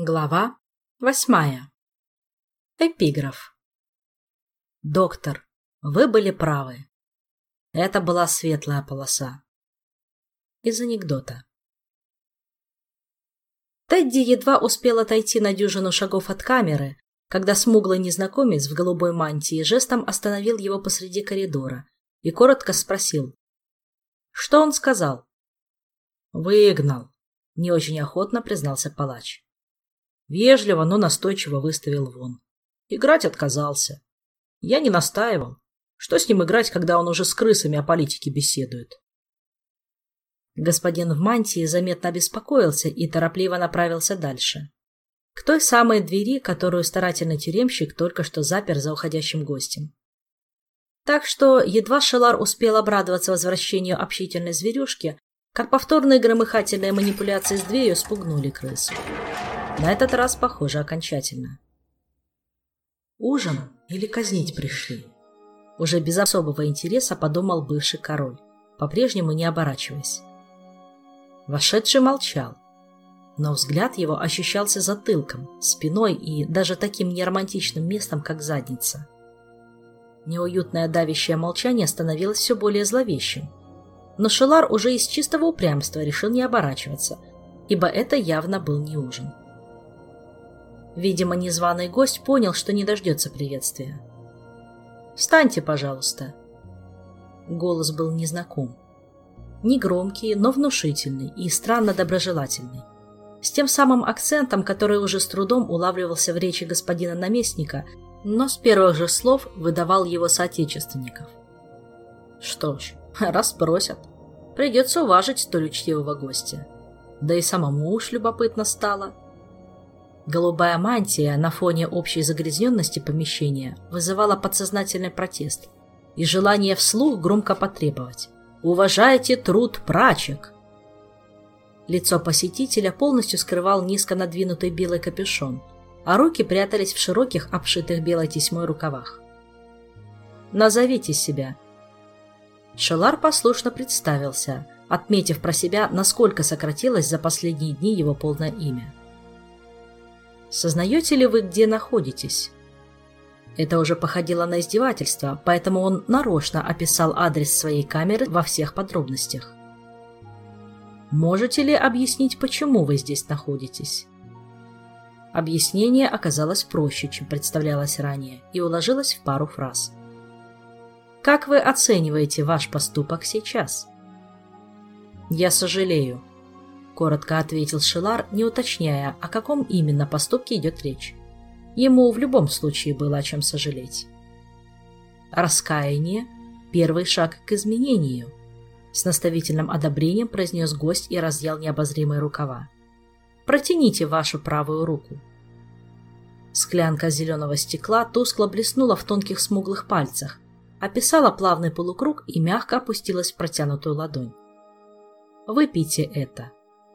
Глава 8. Эпиграф. Доктор, вы были правы. Это была светлая полоса. Из анекдота. Тедди едва успел отойти на дюжину шагов от камеры, когда смуглый незнакомец в голубой мантии жестом остановил его посреди коридора и коротко спросил. Что он сказал? «Выгнал», — не очень охотно признался палач. Вежливо, но настойчиво выставил вон. Играть отказался. Я не настаивал. Что с ним играть, когда он уже с крысами о политике беседует? Господин в мантии заметно обеспокоился и торопливо направился дальше. К той самой двери, которую старательный тюремщик только что запер за уходящим гостем. Так что едва Шелар успел обрадоваться возвращению общительной зверюшки, как повторные громыхательные манипуляции с дверью спугнули крысу. На этот раз, похоже, окончательно. Ужин или казнить пришли? Уже без особого интереса подумал бывший король, по-прежнему не оборачиваясь. Вошедший молчал, но взгляд его ощущался затылком, спиной и даже таким неромантичным местом, как задница. Неуютное давящее молчание становилось все более зловещим, но Шелар уже из чистого упрямства решил не оборачиваться, ибо это явно был не ужин. Видимо, незваный гость понял, что не дождется приветствия. «Встаньте, пожалуйста». Голос был незнаком. Негромкий, но внушительный и странно доброжелательный. С тем самым акцентом, который уже с трудом улавливался в речи господина наместника, но с первых же слов выдавал его соотечественников. Что ж, раз просят, придется уважить столь учтивого гостя. Да и самому уж любопытно стало. Голубая мантия на фоне общей загрязненности помещения вызывала подсознательный протест и желание вслух громко потребовать: «Уважайте труд прачек!». Лицо посетителя полностью скрывал низко надвинутый белый капюшон, а руки прятались в широких, обшитых белой тесьмой рукавах. «Назовите себя». Шелар послушно представился, отметив про себя, насколько сократилось за последние дни его полное имя. «Сознаете ли вы, где находитесь?» Это уже походило на издевательство, поэтому он нарочно описал адрес своей камеры во всех подробностях. «Можете ли объяснить, почему вы здесь находитесь?» Объяснение оказалось проще, чем представлялось ранее, и уложилось в пару фраз. «Как вы оцениваете ваш поступок сейчас?» «Я сожалею», — коротко ответил Шелар, не уточняя, о каком именно поступке идет речь. Ему в любом случае было о чем сожалеть. «Раскаяние — первый шаг к изменению», — с наставительным одобрением произнес гость и разъял необозримые рукава. «Протяните вашу правую руку». Склянка зеленого стекла тускло блеснула в тонких смуглых пальцах, описала плавный полукруг и мягко опустилась в протянутую ладонь. «Выпейте это».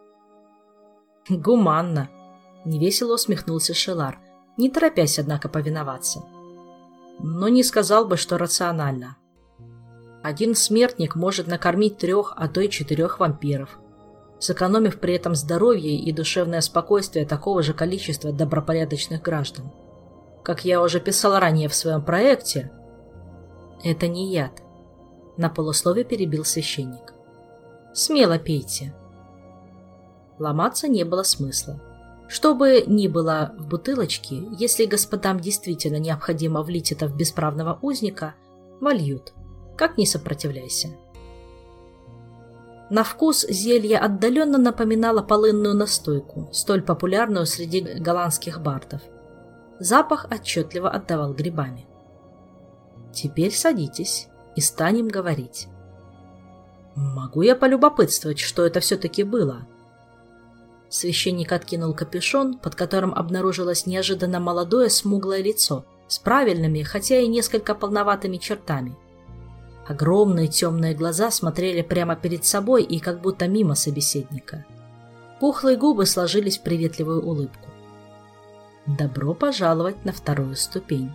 «Гуманно», — невесело усмехнулся Шелар, не торопясь, однако, повиноваться. «Но не сказал бы, что рационально. Один смертник может накормить 3, а то и 4 вампиров, сэкономив при этом здоровье и душевное спокойствие такого же количества добропорядочных граждан. Как я уже писал ранее в своем проекте, это не яд», — на полуслове перебил священник. «Смело пейте». Ломаться не было смысла. Что бы ни было в бутылочке, если господам действительно необходимо влить это в бесправного узника, вольют. Как ни сопротивляйся. На вкус зелье отдаленно напоминало полынную настойку, столь популярную среди голландских бардов. Запах отчетливо отдавал грибами. «Теперь садитесь и станем говорить». «Могу я полюбопытствовать, что это все-таки было?» Священник откинул капюшон, под которым обнаружилось неожиданно молодое смуглое лицо с правильными, хотя и несколько полноватыми чертами. Огромные темные глаза смотрели прямо перед собой и как будто мимо собеседника. Пухлые губы сложились в приветливую улыбку. «Добро пожаловать на 2-ю ступень».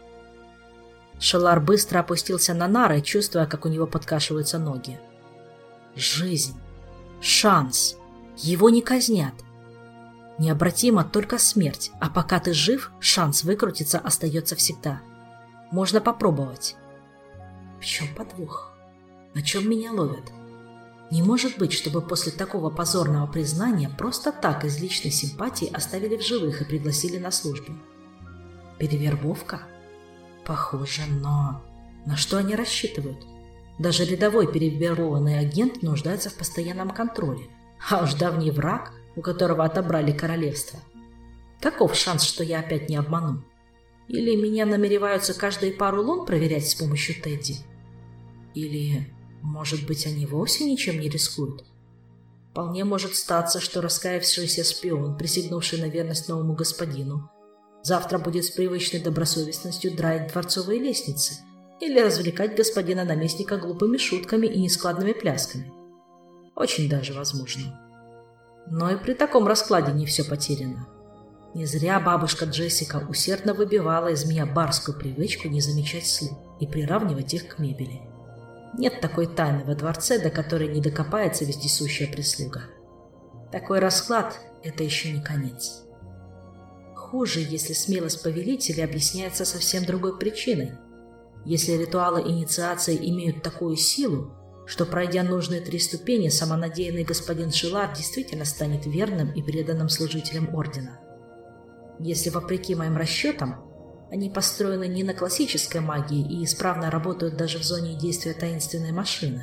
Шелар быстро опустился на нары, чувствуя, как у него подкашиваются ноги. Жизнь. Шанс. Его не казнят. Необратима только смерть, а пока ты жив, шанс выкрутиться остается всегда. Можно попробовать. В чем подвох? На чем меня ловят? Не может быть, чтобы после такого позорного признания просто так из личной симпатии оставили в живых и пригласили на службу. Перевербовка? Похоже, но... На что они рассчитывают? Даже рядовой перевербованный агент нуждается в постоянном контроле. А уж давний враг, у которого отобрали королевство. Каков шанс, что я опять не обману? Или меня намереваются каждые пару лун проверять с помощью Тедди? Или, может быть, они вовсе ничем не рискуют? Вполне может статься, что раскаявшийся шпион, присягнувший на верность новому господину, завтра будет с привычной добросовестностью драить дворцовые лестницы или развлекать господина наместника глупыми шутками и нескладными плясками. Очень даже возможно. Но и при таком раскладе не все потеряно. Не зря бабушка Джессика усердно выбивала из меня барскую привычку не замечать слуг и приравнивать их к мебели. Нет такой тайны во дворце, до которой не докопается вездесущая прислуга. Такой расклад – это еще не конец. Хуже, если смелость повелителя объясняется совсем другой причиной. Если ритуалы инициации имеют такую силу, что, пройдя нужные 3 ступени, самонадеянный господин Шелар действительно станет верным и преданным служителем ордена. Если, вопреки моим расчетам, они построены не на классической магии и исправно работают даже в зоне действия таинственной машины.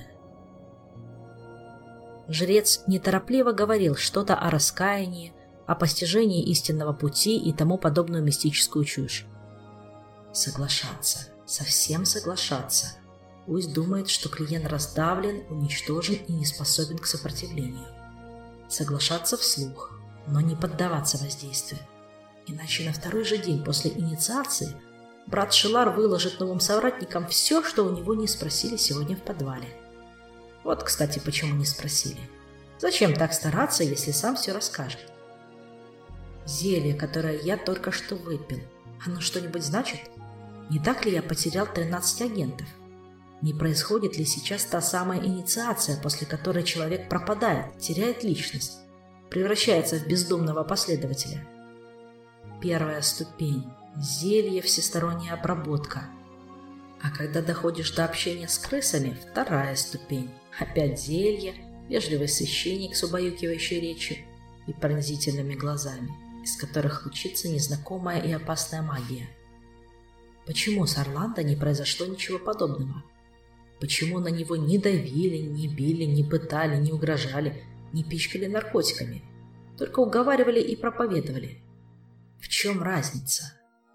Жрец неторопливо говорил что-то о раскаянии, о постижении истинного пути и тому подобную мистическую чушь. Соглашаться, совсем соглашаться. Пусть думает, что клиент раздавлен, уничтожен и не способен к сопротивлению. Соглашаться вслух, но не поддаваться воздействию. Иначе на второй же день после инициации брат Шелар выложит новым соратникам все, что у него не спросили сегодня в подвале. Вот, кстати, почему не спросили. Зачем так стараться, если сам все расскажет? Зелье, которое я только что выпил, оно что-нибудь значит? Не так ли я потерял 13 агентов? Не происходит ли сейчас та самая инициация, после которой человек пропадает, теряет личность, превращается в бездумного последователя? Первая ступень – зелье, всесторонняя обработка. А когда доходишь до общения с крысами – вторая ступень. Опять зелье, вежливый священник с убаюкивающей речью и пронзительными глазами, из которых лучится незнакомая и опасная магия. Почему с Орландо не произошло ничего подобного? Почему на него не давили, не били, не пытали, не угрожали, не пичкали наркотиками, только уговаривали и проповедовали? В чем разница?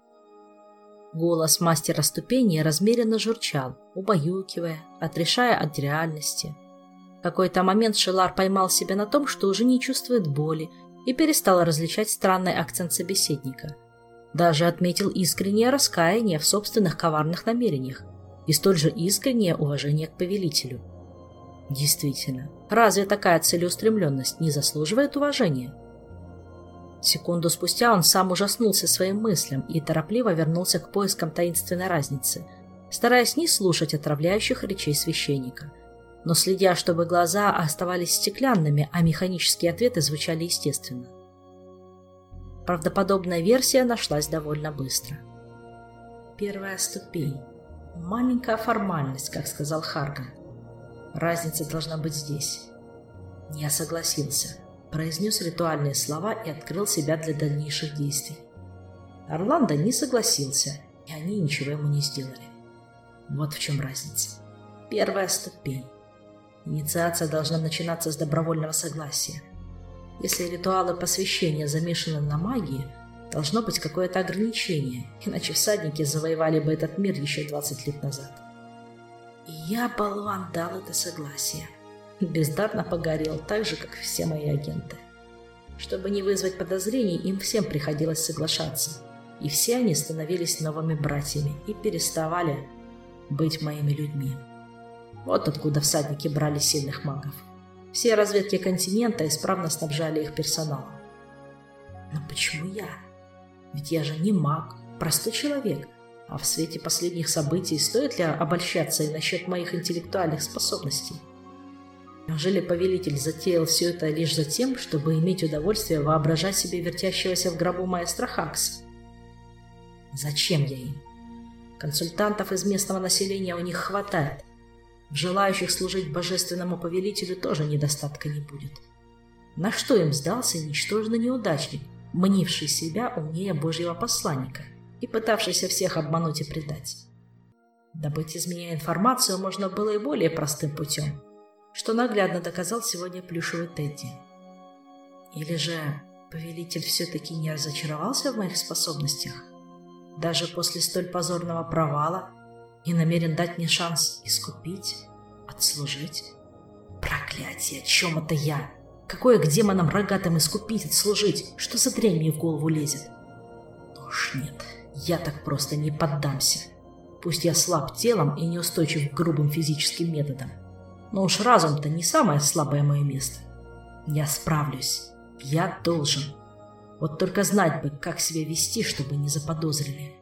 Голос мастера ступени размеренно журчал, убаюкивая, отрешая от реальности. В какой-то момент Шелар поймал себя на том, что уже не чувствует боли, и перестал различать странный акцент собеседника. Даже отметил искреннее раскаяние в собственных коварных намерениях и столь же искреннее уважение к повелителю. Действительно, разве такая целеустремленность не заслуживает уважения? Секунду спустя он сам ужаснулся своим мыслям и торопливо вернулся к поискам таинственной разницы, стараясь не слушать отравляющих речей священника, но следя, чтобы глаза оставались стеклянными, а механические ответы звучали естественно. Правдоподобная версия нашлась довольно быстро. Первая ступень. Маленькая формальность, как сказал Харган. Разница должна быть здесь. Я согласился. Произнес ритуальные слова и открыл себя для дальнейших действий. Орландо не согласился, и они ничего ему не сделали. Вот в чем разница. Первая ступень. Инициация должна начинаться с добровольного согласия. Если ритуалы посвящения замешаны на магии, должно быть какое-то ограничение, иначе всадники завоевали бы этот мир еще 20 лет назад. И я, болван, дал это согласие. Бездарно погорел, так же, как все мои агенты. Чтобы не вызвать подозрений, им всем приходилось соглашаться, и все они становились новыми братьями и переставали быть моими людьми. Вот откуда всадники брали сильных магов. Все разведки континента исправно снабжали их персоналом. Но почему я? Ведь я же не маг, простой человек, а в свете последних событий стоит ли обольщаться и насчет моих интеллектуальных способностей? Неужели повелитель затеял все это лишь за тем, чтобы иметь удовольствие воображать себе вертящегося в гробу маэстро Хакса? Зачем я им? Консультантов из местного населения у них хватает. В желающих служить божественному повелителю тоже недостатка не будет. На что им сдался ничтожный неудачник, мнивший себя умнее Божьего посланника и пытавшийся всех обмануть и предать? Добыть из меня информацию можно было и более простым путем, что наглядно доказал сегодня плюшевый Тедди. Или же повелитель все-таки не разочаровался в моих способностях, даже после столь позорного провала, и намерен дать мне шанс искупить, отслужить? Проклятие, о чем это я? Какое к демонам рогатым искупить, отслужить? Что за дрянь мне в голову лезет? Ну уж нет, я так просто не поддамся. Пусть я слаб телом и неустойчив к грубым физическим методам, но уж разум-то не самое слабое мое место. Я справлюсь. Я должен. Вот только знать бы, как себя вести, чтобы не заподозрили.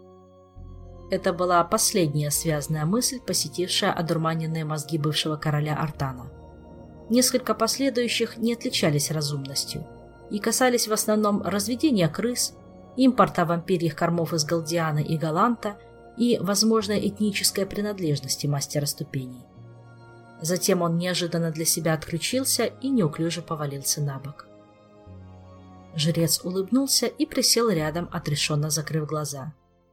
Это была последняя связная мысль, посетившая одурманенные мозги бывшего короля Артана. Несколько последующих не отличались разумностью и касались в основном разведения крыс, импорта вампирьих кормов из Галдиана и Галанта и возможной этнической принадлежности мастера ступеней. Затем он неожиданно для себя отключился и неуклюже повалился на бок. Жрец улыбнулся и присел рядом, отрешенно закрыв глаза.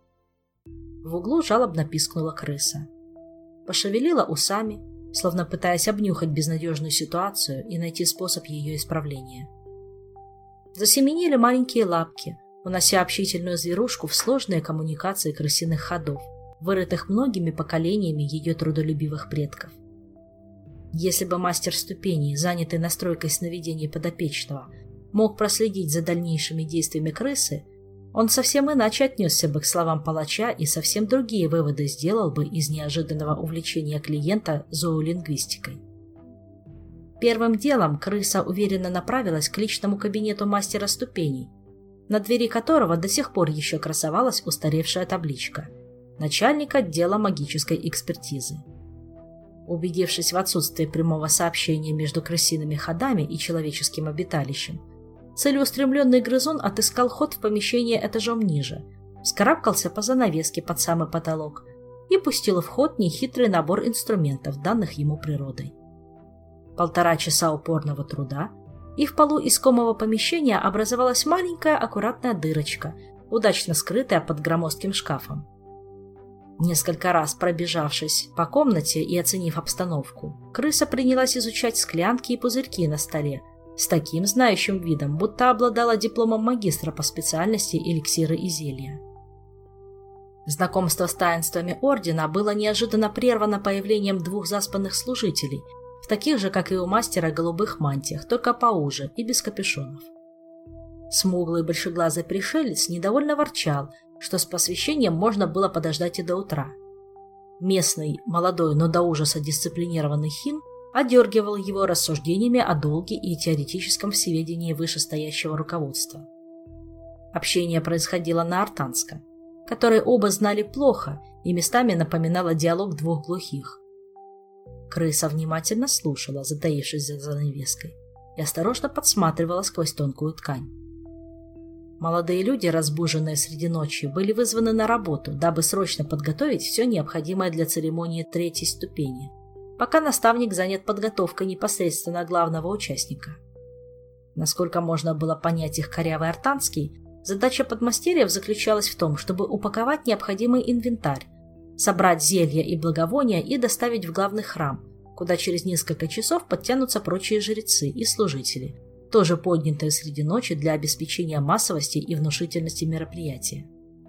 В углу жалобно пискнула крыса. Пошевелила усами, словно пытаясь обнюхать безнадежную ситуацию и найти способ ее исправления. Засеменили маленькие лапки, унося общительную зверушку в сложные коммуникации крысиных ходов, вырытых многими поколениями ее трудолюбивых предков. Если бы мастер ступеней, занятый настройкой сновидений подопечного, мог проследить за дальнейшими действиями крысы, он совсем иначе отнесся бы к словам палача и совсем другие выводы сделал бы из неожиданного увлечения клиента зоолингвистикой. Первым делом крыса уверенно направилась к личному кабинету мастера ступеней, на двери которого до сих пор еще красовалась устаревшая табличка «Начальник отдела магической экспертизы». Убедившись в отсутствии прямого сообщения между крысиными ходами и человеческим обиталищем, целеустремленный грызун отыскал ход в помещение этажом ниже, вскарабкался по занавеске под самый потолок и пустил в ход нехитрый набор инструментов, данных ему природой. 1,5 часа упорного труда, и в полу искомого помещения образовалась маленькая аккуратная дырочка, удачно скрытая под громоздким шкафом. Несколько раз пробежавшись по комнате и оценив обстановку, крыса принялась изучать склянки и пузырьки на столе с таким знающим видом, будто обладала дипломом магистра по специальности эликсиры и зелья. Знакомство с таинствами ордена было неожиданно прервано появлением 2 заспанных служителей, в таких же, как и у мастера, голубых мантиях, только поуже и без капюшонов. Смуглый большеглазый пришелец недовольно ворчал, что с посвящением можно было подождать и до утра. Местный, молодой, но до ужаса дисциплинированный хин одергивал его рассуждениями о долге и теоретическом всеведении вышестоящего руководства. Общение происходило на артанском, который оба знали плохо и местами напоминало диалог 2 глухих. Крыса внимательно слушала, затаившись за занавеской, и осторожно подсматривала сквозь тонкую ткань. Молодые люди, разбуженные среди ночи, были вызваны на работу, дабы срочно подготовить все необходимое для церемонии 3-й ступени, пока наставник занят подготовкой непосредственно главного участника. Насколько можно было понять их корявый артанский, задача подмастерьев заключалась в том, чтобы упаковать необходимый инвентарь, собрать зелья и благовония и доставить в главный храм, куда через несколько часов подтянутся прочие жрецы и служители, тоже поднятые среди ночи для обеспечения массовости и внушительности мероприятия.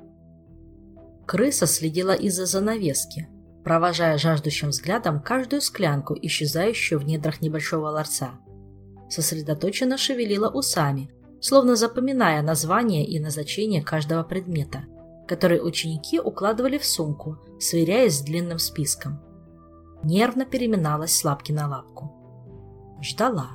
Крыса следила из-за занавески, провожая жаждущим взглядом каждую склянку, исчезающую в недрах небольшого ларца. Сосредоточенно шевелила усами, словно запоминая название и назначение каждого предмета, который ученики укладывали в сумку, сверяясь с длинным списком. Нервно переминалась с лапки на лапку. Ждала.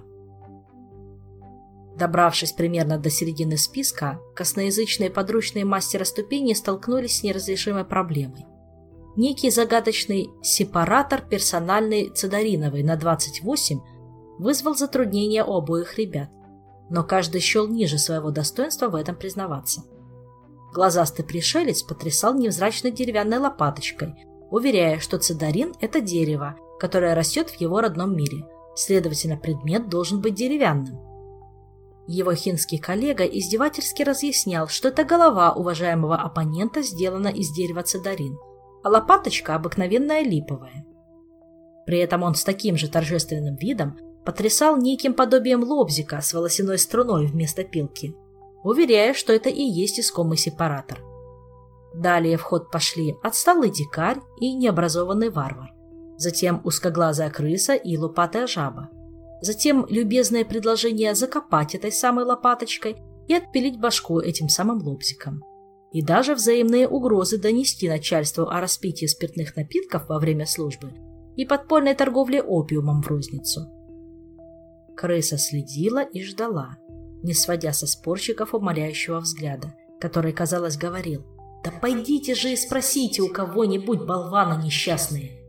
Добравшись примерно до середины списка, косноязычные подручные мастера ступени столкнулись с неразрешимой проблемой. некий загадочный сепаратор персональный Цедариновой на 28 вызвал затруднения у обоих ребят, но каждый счел ниже своего достоинства в этом признаваться. Глазастый пришелец потрясал невзрачной деревянной лопаточкой, уверяя, что цедарин – это дерево, которое растет в его родном мире, следовательно, предмет должен быть деревянным. Его хинский коллега издевательски разъяснял, что эта голова уважаемого оппонента сделана из дерева цедарин, а лопаточка обыкновенная липовая. При этом он с таким же торжественным видом потрясал неким подобием лобзика с волосяной струной вместо пилки, уверяя, что это и есть искомый сепаратор. Далее в ход пошли отсталый дикарь и необразованный варвар, затем узкоглазая крыса и лупатая жаба, затем любезное предложение закопать этой самой лопаточкой и отпилить башку этим самым лобзиком, и даже взаимные угрозы донести начальству о распитии спиртных напитков во время службы и подпольной торговле опиумом в розницу. Крыса следила и ждала, не сводя со спорщиков умоляющего взгляда, который, казалось, говорил: «Да пойдите же и спросите у кого-нибудь, болваны несчастные!»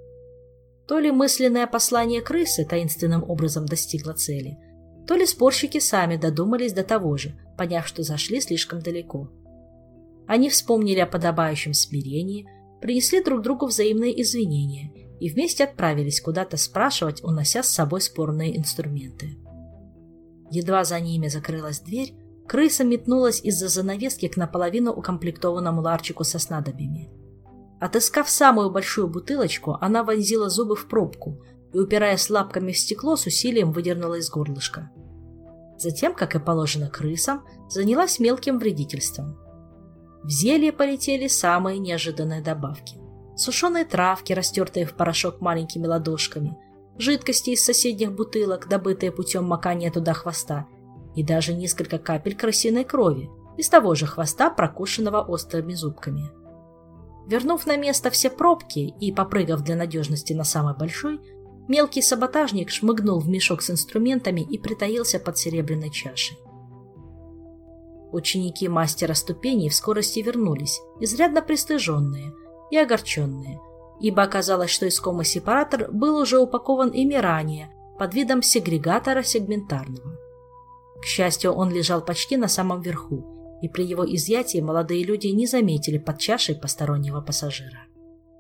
То ли мысленное послание крысы таинственным образом достигло цели, то ли спорщики сами додумались до того же, поняв, что зашли слишком далеко. Они вспомнили о подобающем смирении, принесли друг другу взаимные извинения и вместе отправились куда-то спрашивать, унося с собой спорные инструменты. Едва за ними закрылась дверь, крыса метнулась из-за занавески к наполовину укомплектованному ларчику со снадобьями. Отыскав самую большую бутылочку, она вонзила зубы в пробку и, упираясь лапками в стекло, с усилием выдернула из горлышка. Затем, как и положено крысам, занялась мелким вредительством. В зелье полетели самые неожиданные добавки: сушеные травки, растертые в порошок маленькими ладошками, жидкости из соседних бутылок, добытые путем макания туда хвоста, и даже несколько капель крысиной крови из того же хвоста, прокушенного острыми зубками. Вернув на место все пробки и попрыгав для надежности на самой большой, мелкий саботажник шмыгнул в мешок с инструментами и притаился под серебряной чашей. Ученики мастера ступеней в скорости вернулись, изрядно пристыженные и огорченные, ибо оказалось, что искомый сепаратор был уже упакован ими ранее под видом сегрегатора сегментарного. К счастью, он лежал почти на самом верху, и при его изъятии молодые люди не заметили под чашей постороннего пассажира.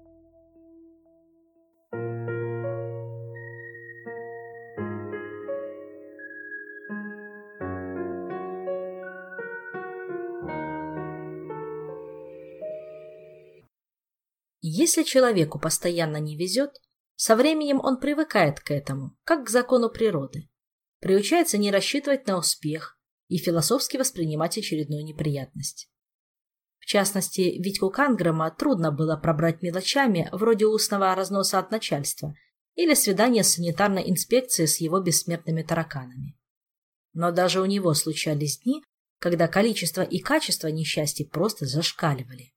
Если человеку постоянно не везет, со временем он привыкает к этому, как к закону природы, приучается не рассчитывать на успех и философски воспринимать очередную неприятность. В частности, Витьку Кангрэма трудно было пробрать мелочами вроде устного разноса от начальства или свидания с санитарной инспекцией с его бессмертными тараканами. Но даже у него случались дни, когда количество и качество несчастий просто зашкаливали.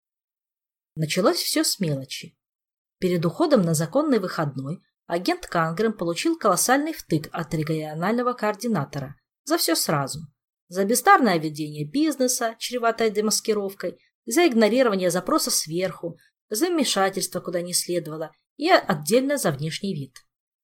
Началось все с мелочи. Перед уходом на законный выходной агент Кангрэм получил колоссальный втык от регионального координатора за все сразу: за бездарное ведение бизнеса, чреватое демаскировкой, за игнорирование запроса сверху, за вмешательство куда не следовало и отдельно за внешний вид.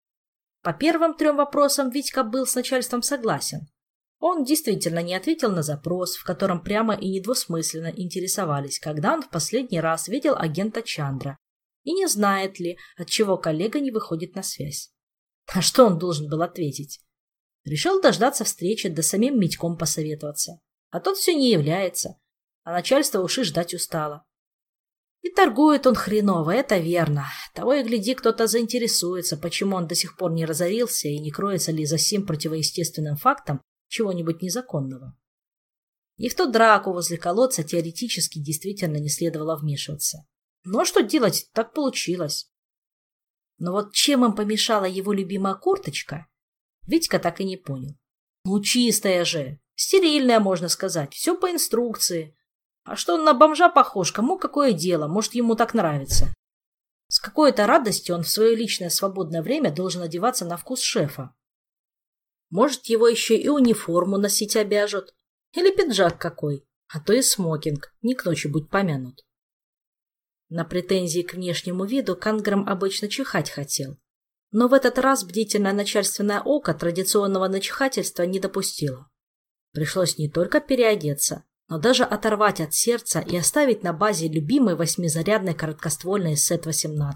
По первым 3 вопросам Витька был с начальством согласен. Он действительно не ответил на запрос, в котором прямо и недвусмысленно интересовались, когда он в последний раз видел агента Чандра, и не знает ли, отчего коллега не выходит на связь. А что он должен был ответить? Решил дождаться встречи, да самим Митьком посоветоваться. А тот все не является, а начальство уж и ждать устало. И торгует он хреново, это верно. Того и гляди, кто-то заинтересуется, почему он до сих пор не разорился и не кроется ли за сим противоестественным фактом чего-нибудь незаконного. И в ту драку возле колодца теоретически действительно не следовало вмешиваться. Но что делать, так получилось. Но вот чем им помешала его любимая курточка, Витька так и не понял. Ну, чистая же, стерильная, можно сказать, все по инструкции. А что он на бомжа похож, кому какое дело, может, ему так нравится. С какой-то радостью он в свое личное свободное время должен одеваться на вкус шефа. Может, его еще и униформу носить обяжут. Или пиджак какой, а то и смокинг, не к ночи будь помянут. На претензии к внешнему виду Канграм обычно чихать хотел. Но в этот раз бдительное начальственное око традиционного начихательства не допустило. Пришлось не только переодеться, но даже оторвать от сердца и оставить на базе любимый 8-зарядный короткоствольный СЭТ-18.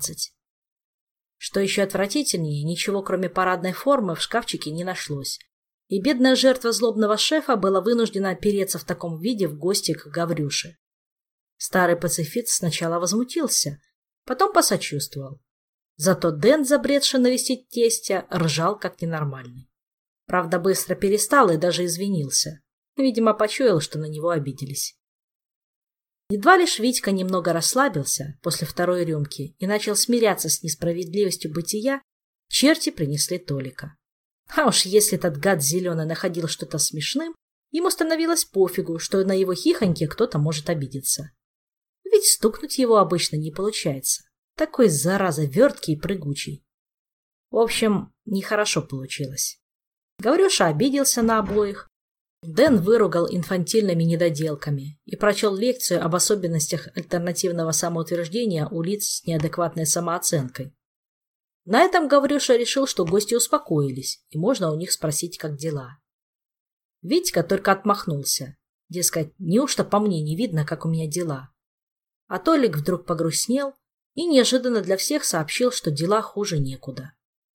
Что еще отвратительнее, ничего кроме парадной формы в шкафчике не нашлось. И бедная жертва злобного шефа была вынуждена опереться в таком виде в гости к Гаврюше. Старый пацифист сначала возмутился, потом посочувствовал. Зато Дэн, забредший навестить тестя, ржал как ненормальный. Правда, быстро перестал и даже извинился. Видимо, почуял, что на него обиделись. Едва лишь Витька немного расслабился после второй рюмки и начал смиряться с несправедливостью бытия, черти принесли Толика. А уж если этот гад зеленый находил что-то смешным, ему становилось пофигу, что на его хихоньке кто-то может обидеться. Ведь стукнуть его обычно не получается. Такой, зараза, верткий и прыгучий. В общем, нехорошо получилось. Гаврюша обиделся на обоих. Дэн выругал инфантильными недоделками и прочел лекцию об особенностях альтернативного самоутверждения у лиц с неадекватной самооценкой. На этом Гаврюша решил, что гости успокоились, и можно у них спросить, как дела. Витька только отмахнулся. Дескать, неужто по мне не видно, как у меня дела? А Толик вдруг погрустнел и неожиданно для всех сообщил, что дела хуже некуда.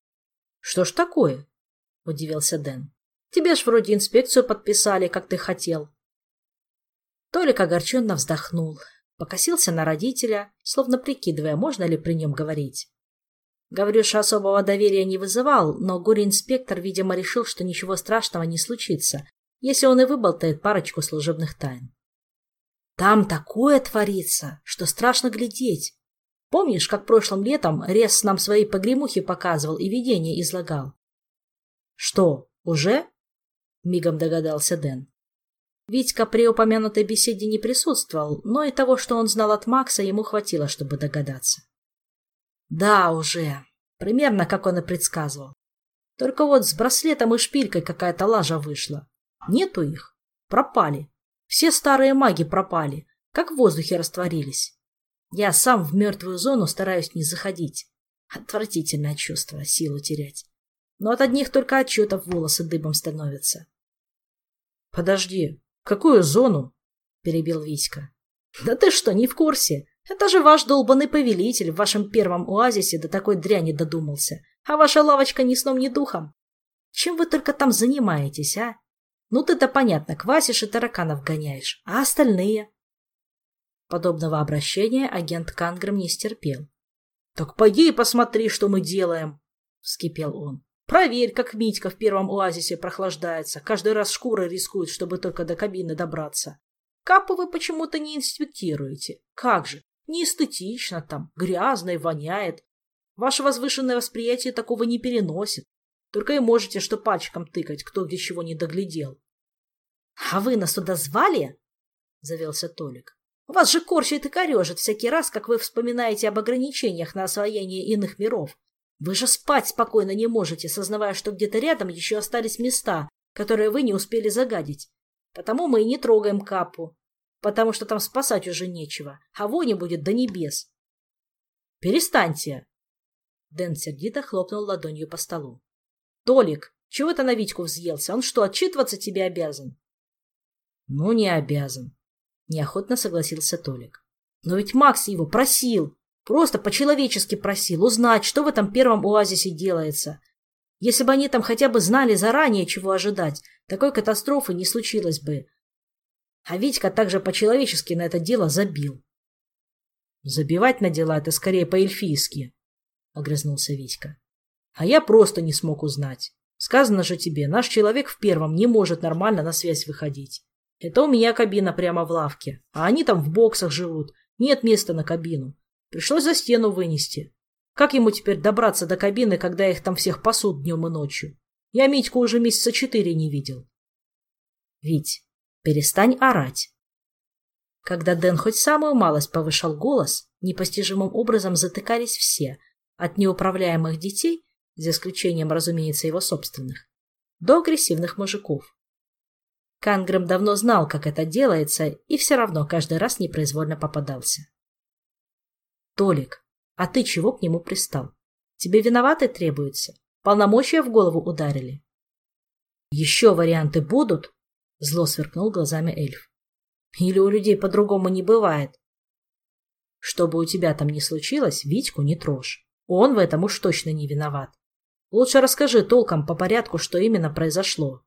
— Что ж такое? — удивился Дэн. — Тебе ж вроде инспекцию подписали, как ты хотел. Толик огорченно вздохнул, покосился на родителя, словно прикидывая, можно ли при нем говорить. Гаврюша особого доверия не вызывал, но горе-инспектор, видимо, решил, что ничего страшного не случится, если он и выболтает парочку служебных тайн. Там такое творится, что страшно глядеть. Помнишь, как прошлым летом Рез нам свои погремухи показывал и видения излагал? — Что, уже? — мигом догадался Дэн. Витька при упомянутой беседе не присутствовал, но и того, что он знал от Макса, ему хватило, чтобы догадаться. — Да, уже. Примерно, как он и предсказывал. Только вот с браслетом и шпилькой какая-то лажа вышла. Нету их. Пропали. Все старые маги пропали, как в воздухе растворились. Я сам в мертвую зону стараюсь не заходить. Отвратительное чувство, силу терять. Но от одних только отчетов волосы дыбом становятся. — Подожди, какую зону? — перебил Витька. — Да ты что, не в курсе? Это же ваш долбанный повелитель в вашем первом оазисе до такой дряни додумался. А ваша лавочка ни сном, ни духом. Чем вы только там занимаетесь, а? Ну ты-то, понятно, квасишь и тараканов гоняешь. А остальные? Подобного обращения агент Канграм не стерпел. — Так пойди и посмотри, что мы делаем, — вскипел он. — Проверь, как Митька в первом оазисе прохлаждается. Каждый раз шкурой рискует, чтобы только до кабины добраться. Капу вы почему-то не инспектируете. Как же, неэстетично там, грязно и воняет. Ваше возвышенное восприятие такого не переносит. Только и можете что пальчиком тыкать, кто где чего не доглядел. — А вы нас туда звали? — завелся Толик. — Вас же корчит и корежит всякий раз, как вы вспоминаете об ограничениях на освоение иных миров. Вы же спать спокойно не можете, сознавая, что где-то рядом еще остались места, которые вы не успели загадить. Потому мы и не трогаем Капу, потому что там спасать уже нечего, а вони будет до небес. — Перестаньте! Дэн сердито хлопнул ладонью по столу. — Толик, чего ты на Витьку взъелся? Он что, отчитываться тебе обязан? — Ну, не обязан, — неохотно согласился Толик. — Но ведь Макс его просил, просто по-человечески просил узнать, что в этом первом оазисе делается. Если бы они там хотя бы знали заранее, чего ожидать, такой катастрофы не случилось бы. А Витька также по-человечески на это дело забил. — Забивать на дела — это скорее по-эльфийски, — огрызнулся Витька. — А я просто не смог узнать. Сказано же тебе, наш человек в первом не может нормально на связь выходить. Это у меня кабина прямо в лавке, а они там в боксах живут, нет места на кабину. Пришлось за стену вынести. Как ему теперь добраться до кабины, когда их там всех пасут днем и ночью? Я Митьку уже месяца 4 не видел. — Вить, перестань орать. Когда Дэн хоть самую малость повышал голос, непостижимым образом затыкались все, от неуправляемых детей, за исключением, разумеется, его собственных, до агрессивных мужиков. Канграм давно знал, как это делается, и все равно каждый раз непроизвольно попадался. Толик, а ты чего к нему пристал? Тебе виноватый требуется? Полномочия в голову ударили? Еще варианты будут? Зло сверкнул глазами эльф. Или у людей по-другому не бывает? Что бы у тебя там ни случилось, Витьку не трожь. Он в этом уж точно не виноват. Лучше расскажи толком по порядку, что именно произошло.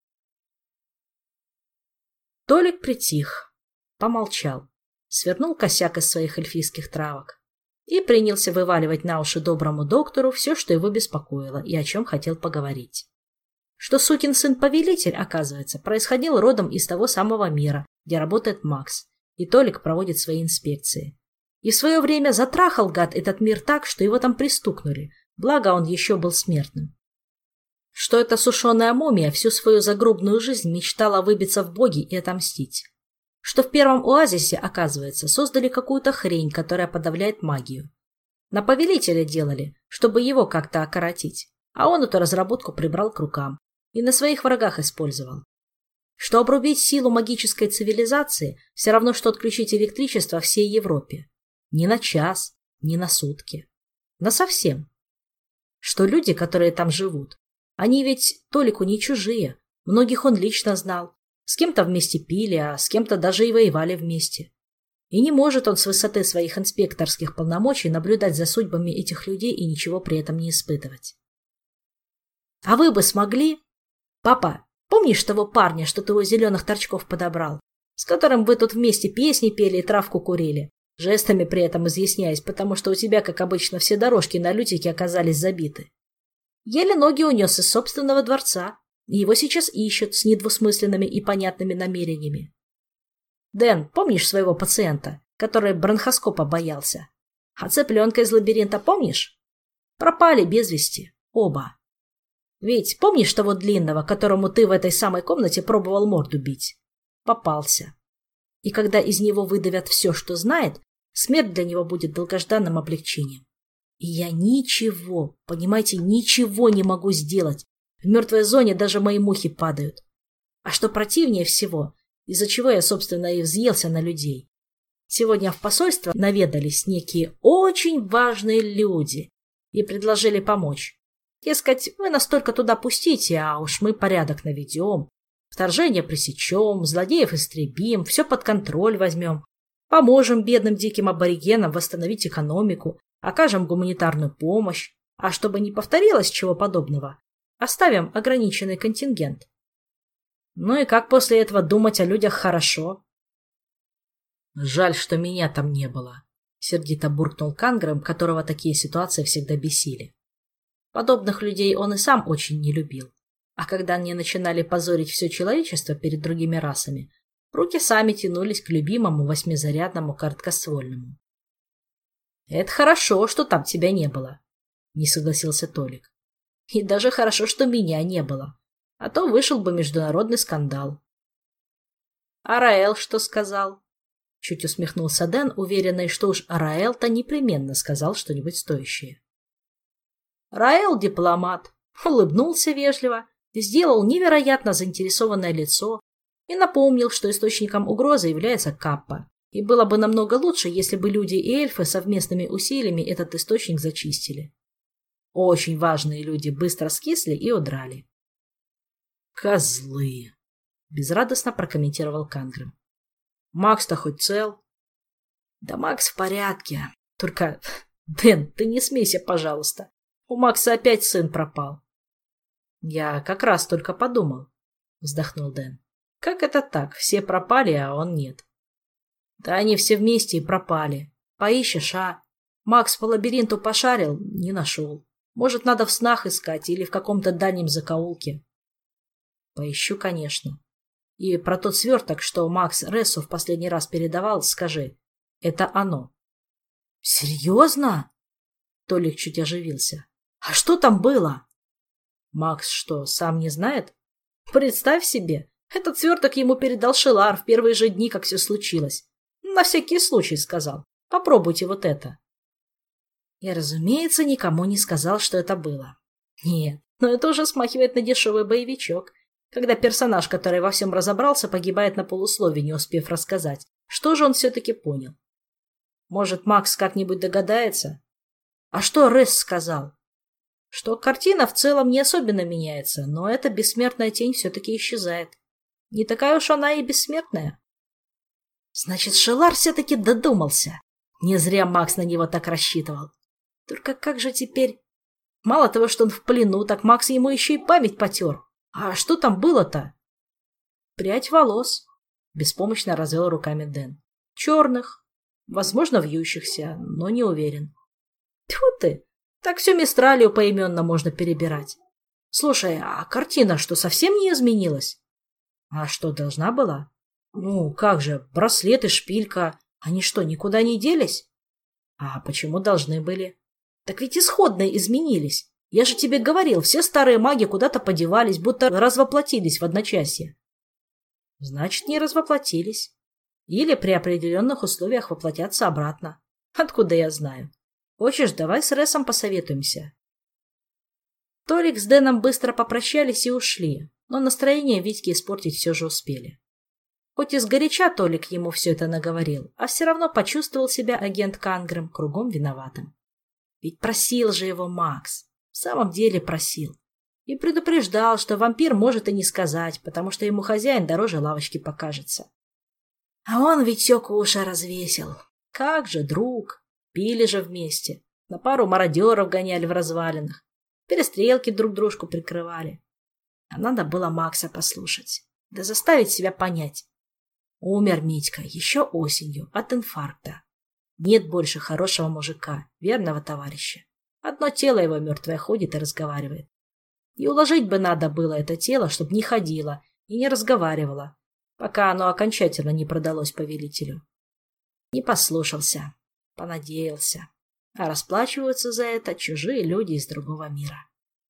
Толик притих, помолчал, свернул косяк из своих эльфийских травок и принялся вываливать на уши доброму доктору все, что его беспокоило и о чем хотел поговорить. Что сукин сын-повелитель, оказывается, происходил родом из того самого мира, где работает Макс, и Толик проводит свои инспекции. И в свое время затрахал, гад, этот мир так, что его там пристукнули, благо он еще был смертным. Что эта сушеная мумия всю свою загробную жизнь мечтала выбиться в боги и отомстить. Что в первом оазисе, оказывается, создали какую-то хрень, которая подавляет магию. На повелителя делали, чтобы его как-то окоротить, а он эту разработку прибрал к рукам и на своих врагах использовал. Что обрубить силу магической цивилизации все равно, что отключить электричество всей Европе. Ни на час, ни на сутки. Насовсем. Что люди, которые там живут, они ведь Толику не чужие, многих он лично знал, с кем-то вместе пили, а с кем-то даже и воевали вместе. И не может он с высоты своих инспекторских полномочий наблюдать за судьбами этих людей и ничего при этом не испытывать. А вы бы смогли? Папа, помнишь того парня, что ты у зеленых торчков подобрал, с которым вы тут вместе песни пели и травку курили, жестами при этом изъясняясь, потому что у тебя, как обычно, все дорожки на лютике оказались забиты? Еле ноги унес из собственного дворца, и его сейчас ищут с недвусмысленными и понятными намерениями. Дэн, помнишь своего пациента, который бронхоскопа боялся? А цыпленка из лабиринта помнишь? Пропали без вести. Оба. Ведь помнишь того длинного, которому ты в этой самой комнате пробовал морду бить? Попался. И когда из него выдавят все, что знает, смерть для него будет долгожданным облегчением. И я ничего, понимаете, ничего не могу сделать. В мертвой зоне даже мои мухи падают. А что противнее всего, из-за чего я, собственно, и взъелся на людей. Сегодня в посольство наведались некие очень важные люди и предложили помочь. Дескать, вы нас только туда пустите, а уж мы порядок наведем. Вторжение пресечем, злодеев истребим, все под контроль возьмем. Поможем бедным диким аборигенам восстановить экономику, окажем гуманитарную помощь. А чтобы не повторилось чего подобного, оставим ограниченный контингент. Ну и как после этого думать о людях хорошо? Жаль, что меня там не было, сердито буркнул Кангрэм, которого такие ситуации всегда бесили. Подобных людей он и сам очень не любил. А когда они начинали позорить все человечество перед другими расами, руки сами тянулись к любимому восьмизарядному короткоствольному. «Это хорошо, что там тебя не было», — не согласился Толик. «И даже хорошо, что меня не было, а то вышел бы международный скандал». «А Раэл что сказал?» — чуть усмехнулся Дэн, уверенный, что уж Раэл-то непременно сказал что-нибудь стоящее. Раэл дипломат, улыбнулся вежливо, сделал невероятно заинтересованное лицо и напомнил, что источником угрозы является Каппа, и было бы намного лучше, если бы люди и эльфы совместными усилиями этот источник зачистили. Очень важные люди быстро скисли и удрали. «Козлы!» — безрадостно прокомментировал Кангрэм. «Макс-то хоть цел?» «Да Макс в порядке. Только, Дэн, ты не смейся, пожалуйста. У Макса опять сын пропал». «Я как раз только подумал», — вздохнул Дэн. «Как это так? Все пропали, а он нет». «Да они все вместе и пропали. Поищешь, а? Макс по лабиринту пошарил, не нашел. Может, надо в снах искать или в каком-то дальнем закоулке». «Поищу, конечно. И про тот сверток, что Макс Рессу в последний раз передавал, скажи. Это оно». «Серьезно?» Толик чуть оживился. «А что там было?» «Макс что, сам не знает?» «Представь себе, этот сверток ему передал Шелар в первые же дни, как все случилось. На всякий случай сказал. Попробуйте вот это». Я, разумеется, никому не сказал, что это было. Нет, но это уже смахивает на дешевый боевичок, когда персонаж, который во всем разобрался, погибает на полуслове, не успев рассказать, что же он все-таки понял. Может, Макс как-нибудь догадается? А что Ресс сказал? Что картина в целом не особенно меняется, но эта бессмертная тень все-таки исчезает. Не такая уж она и бессмертная. Значит, Шелар все-таки додумался. Не зря Макс на него так рассчитывал. Только как же теперь... Мало того, что он в плену, так Макс ему еще и память потер. А что там было-то? Прядь волос. Беспомощно развел руками Дэн. Черных. Возможно, вьющихся, но не уверен. Тьфу ты! Так всю Мистралию поименно можно перебирать. Слушай, а картина что, совсем не изменилась? А что, должна была? Ну, как же, браслет и шпилька. Они что, никуда не делись? А почему должны были? Так ведь исходные изменились. Я же тебе говорил, все старые маги куда-то подевались, будто развоплотились в одночасье. Значит, не развоплотились. Или при определенных условиях воплотятся обратно. Откуда я знаю? Хочешь, давай с Рессом посоветуемся. Толик с Дэном быстро попрощались и ушли, но настроение Витьке испортить все же успели. Хоть и сгоряча Толик ему все это наговорил, а все равно почувствовал себя агент Кангрэм кругом виноватым. Ведь просил же его Макс, в самом деле просил. И предупреждал, что вампир может и не сказать, потому что ему хозяин дороже лавочки покажется. А он ведь все уши развесил. Как же, друг! Пили же вместе, на пару мародеров гоняли в развалинах, перестрелки друг дружку прикрывали. А надо было Макса послушать, да заставить себя понять. Умер Митька еще осенью от инфаркта. Нет больше хорошего мужика, верного товарища. Одно тело его мертвое ходит и разговаривает. И уложить бы надо было это тело, чтобы не ходило и не разговаривало, пока оно окончательно не продалось повелителю. Не послушался, понадеялся, а расплачиваются за это чужие люди из другого мира.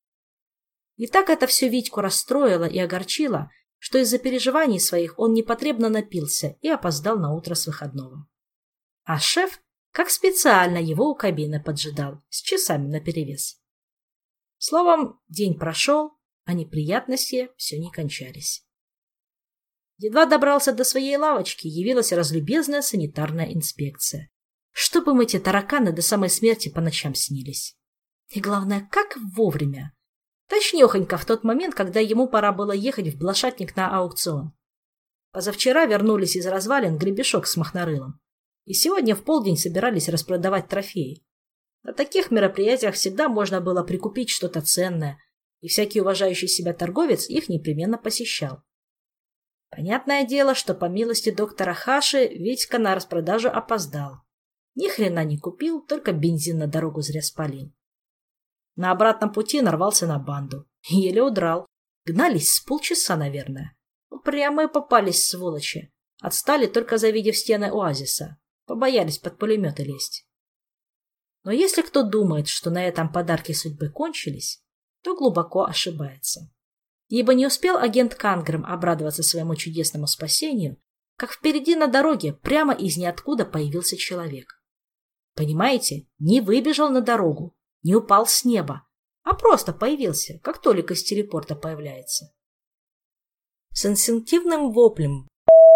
И так это все Витьку расстроило и огорчило, что из-за переживаний своих он непотребно напился и опоздал на утро с выходного. А шеф как специально его у кабины поджидал, с часами наперевес. Словом, день прошел, а неприятности все не кончались. Едва добрался до своей лавочки, явилась разлюбезная санитарная инспекция. Чтобы им эти тараканы до самой смерти по ночам снились. И главное, как вовремя. Точнёхонько в тот момент, когда ему пора было ехать в Блошатник на аукцион. Позавчера вернулись из развалин Гребешок с Махнарылом. И сегодня в полдень собирались распродавать трофеи. На таких мероприятиях всегда можно было прикупить что-то ценное, и всякий уважающий себя торговец их непременно посещал. Понятное дело, что по милости доктора Хаши Витька на распродажу опоздал. Ни хрена не купил, только бензин на дорогу зря спалил. На обратном пути нарвался на банду. Еле удрал. Гнались с полчаса, наверное. Прямо и попались, сволочи. Отстали, только завидев стены оазиса. Побоялись под пулеметы лезть. Но если кто думает, что на этом подарки судьбы кончились, то глубоко ошибается. Ибо не успел агент Кангрэм обрадоваться своему чудесному спасению, как впереди на дороге прямо из ниоткуда появился человек. Понимаете, не выбежал на дорогу, не упал с неба, а просто появился, как Толик из телепорта появляется. С инстинктивным воплем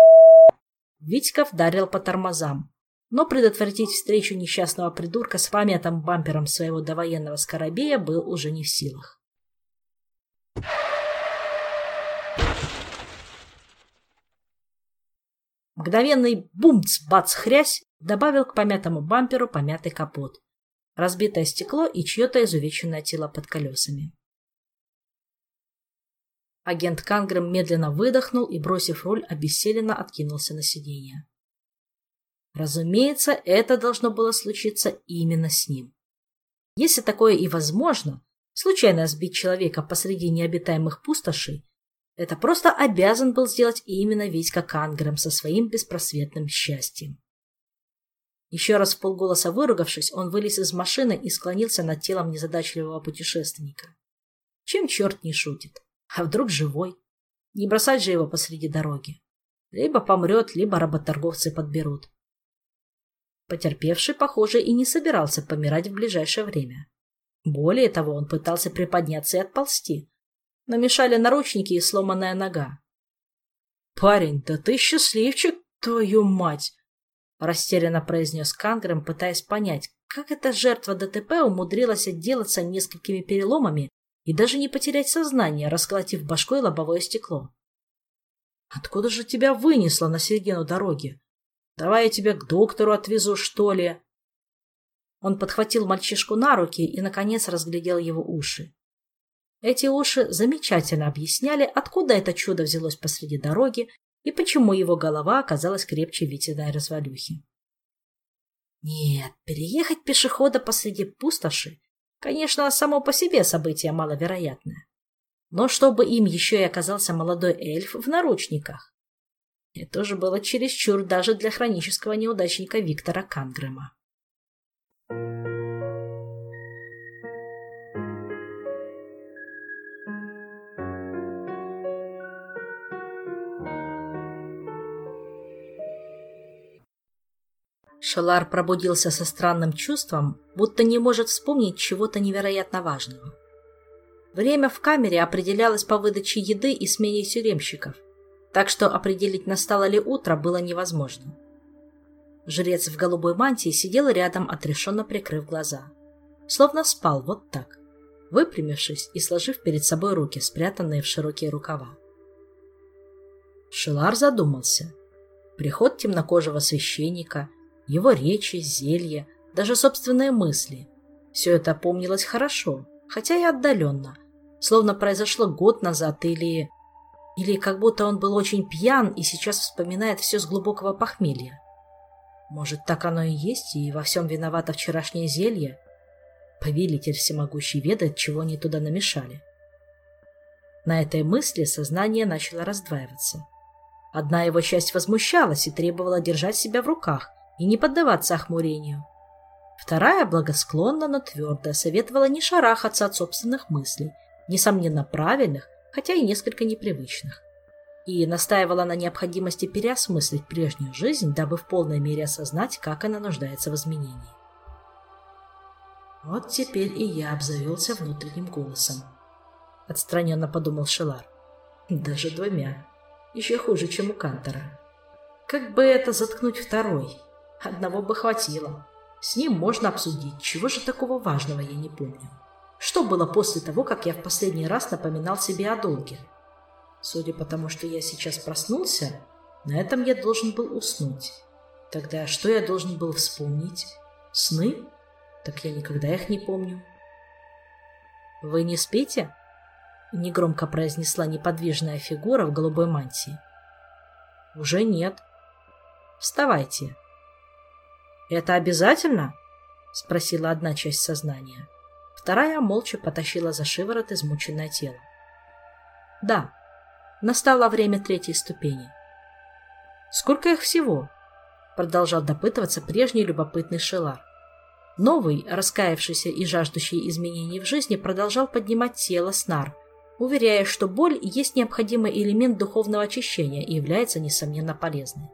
Витька вдарил по тормозам, но предотвратить встречу несчастного придурка с помятым бампером своего довоенного скоробея был уже не в силах. Мгновенный бумц-бац-хрясь добавил к помятому бамперу помятый капот, разбитое стекло и чье-то изувеченное тело под колесами. Агент Кангрэм медленно выдохнул и, бросив руль, обессиленно откинулся на сиденье. Разумеется, это должно было случиться именно с ним. Если такое и возможно, случайно сбить человека посреди необитаемых пустошей, это просто обязан был сделать именно Витька Кангрэм со своим беспросветным счастьем. Еще раз вполголоса выругавшись, он вылез из машины и склонился над телом незадачливого путешественника. Чем черт не шутит? А вдруг живой? Не бросать же его посреди дороги. Либо помрет, либо работорговцы подберут. Потерпевший, похоже, и не собирался помирать в ближайшее время. Более того, он пытался приподняться и отползти. Но мешали наручники и сломанная нога. «Парень, да ты счастливчик, твою мать!» — растерянно произнес Кангрэм, пытаясь понять, как эта жертва ДТП умудрилась отделаться несколькими переломами и даже не потерять сознание, расколотив башкой лобовое стекло. «Откуда же тебя вынесло на середину дороги? Давай я тебя к доктору отвезу, что ли?» Он подхватил мальчишку на руки и, наконец, разглядел его уши. Эти уши замечательно объясняли, откуда это чудо взялось посреди дороги и почему его голова оказалась крепче Витиной развалюхи. Нет, переехать пешехода посреди пустоши, конечно, само по себе событие маловероятное. Но чтобы им еще и оказался молодой эльф в наручниках, это уже было чересчур даже для хронического неудачника Виктора Кангрэма. Шелар пробудился со странным чувством, будто не может вспомнить чего-то невероятно важного. Время в камере определялось по выдаче еды и смене тюремщиков, так что определить, настало ли утро, было невозможно. Жрец в голубой мантии сидел рядом, отрешенно прикрыв глаза. Словно спал вот так, выпрямившись и сложив перед собой руки, спрятанные в широкие рукава. Шелар задумался. Приход темнокожего священника, его речи, зелья, даже собственные мысли — все это помнилось хорошо, хотя и отдаленно, словно произошло год назад или как будто он был очень пьян и сейчас вспоминает все с глубокого похмелья. Может, так оно и есть, и во всем виновато вчерашнее зелье? Повелитель всемогущий ведает, чего они туда намешали. На этой мысли сознание начало раздваиваться. Одна его часть возмущалась и требовала держать себя в руках и не поддаваться охмурению. Вторая, благосклонно, но твердо, советовала не шарахаться от собственных мыслей, несомненно правильных, хотя и несколько непривычных, и настаивала на необходимости переосмыслить прежнюю жизнь, дабы в полной мере осознать, как она нуждается в изменении. «Вот теперь и я обзавелся внутренним голосом», — отстраненно подумал Шелар. «Даже двумя. Еще хуже, чем у Кантора. Как бы это заткнуть второй? Одного бы хватило. С ним можно обсудить, чего же такого важного я не помню. Что было после того, как я в последний раз напоминал себе о долге? Судя по тому, что я сейчас проснулся, на этом я должен был уснуть. Тогда что я должен был вспомнить? Сны? Так я никогда их не помню». «Вы не спите?» — негромко произнесла неподвижная фигура в голубой мантии. «Уже нет. Вставайте». «Это обязательно?» — спросила одна часть сознания. Вторая молча потащила за шиворот измученное тело. «Да, настало время третьей ступени». «Сколько их всего?» — продолжал допытываться прежний любопытный Шелар. Новый, раскаявшийся и жаждущий изменений в жизни, продолжал поднимать тело с нар, уверяя, что боль есть необходимый элемент духовного очищения и является, несомненно, полезной.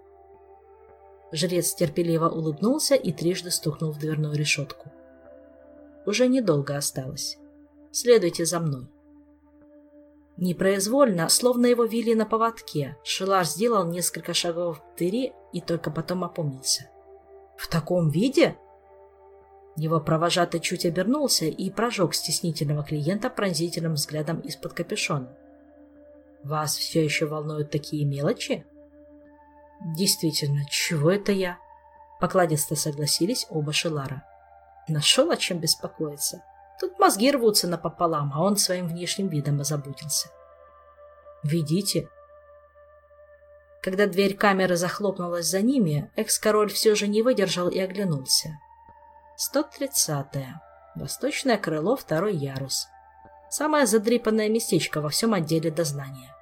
Жрец терпеливо улыбнулся и трижды стукнул в дверную решетку. «Уже недолго осталось. Следуйте за мной». Непроизвольно, словно его вели на поводке, Шелар сделал несколько шагов к двери и только потом опомнился. «В таком виде?» Его провожатый чуть обернулся и прожег стеснительного клиента пронзительным взглядом из-под капюшона. «Вас все еще волнуют такие мелочи?» «Действительно, чего это я?» Покладисто согласились оба Шелара. Нашел о чем беспокоиться. Тут мозги рвутся напополам, а он своим внешним видом озаботился. «Ведите». Когда дверь камеры захлопнулась за ними, экс-король все же не выдержал и оглянулся. 130-е. Восточное крыло, второй ярус. Самое задрипанное местечко во всем отделе дознания.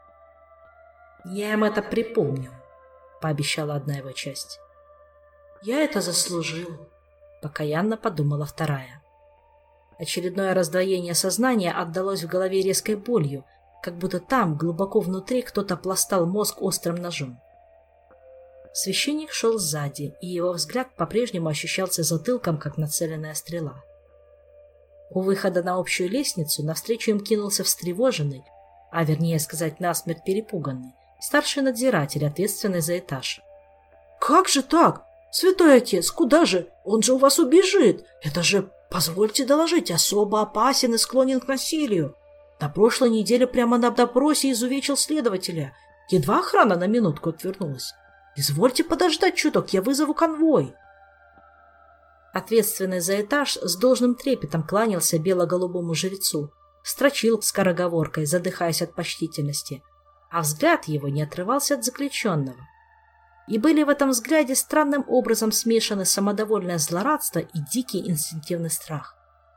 «Я им это припомню», — пообещала одна его часть. «Я это заслужил», — покаянно подумала вторая. Очередное раздвоение сознания отдалось в голове резкой болью, как будто там, глубоко внутри, кто-то пластал мозг острым ножом. Священник шел сзади, и его взгляд по-прежнему ощущался затылком, как нацеленная стрела. У выхода на общую лестницу навстречу им кинулся встревоженный, а вернее сказать насмерть перепуганный, старший надзиратель, ответственный за этаж. «Как же так? «Святой отец, куда же? Он же у вас убежит! Это же, позвольте доложить, особо опасен и склонен к насилию. На прошлой неделе прямо на допросе изувечил следователя. Едва охрана на минутку отвернулась. Извольте подождать чуток, я вызову конвой». Ответственный за этаж с должным трепетом кланялся бело-голубому жрецу, строчил скороговоркой, задыхаясь от почтительности, а взгляд его не отрывался от заключенного. И были в этом взгляде странным образом смешаны самодовольное злорадство и дикий инстинктивный страх.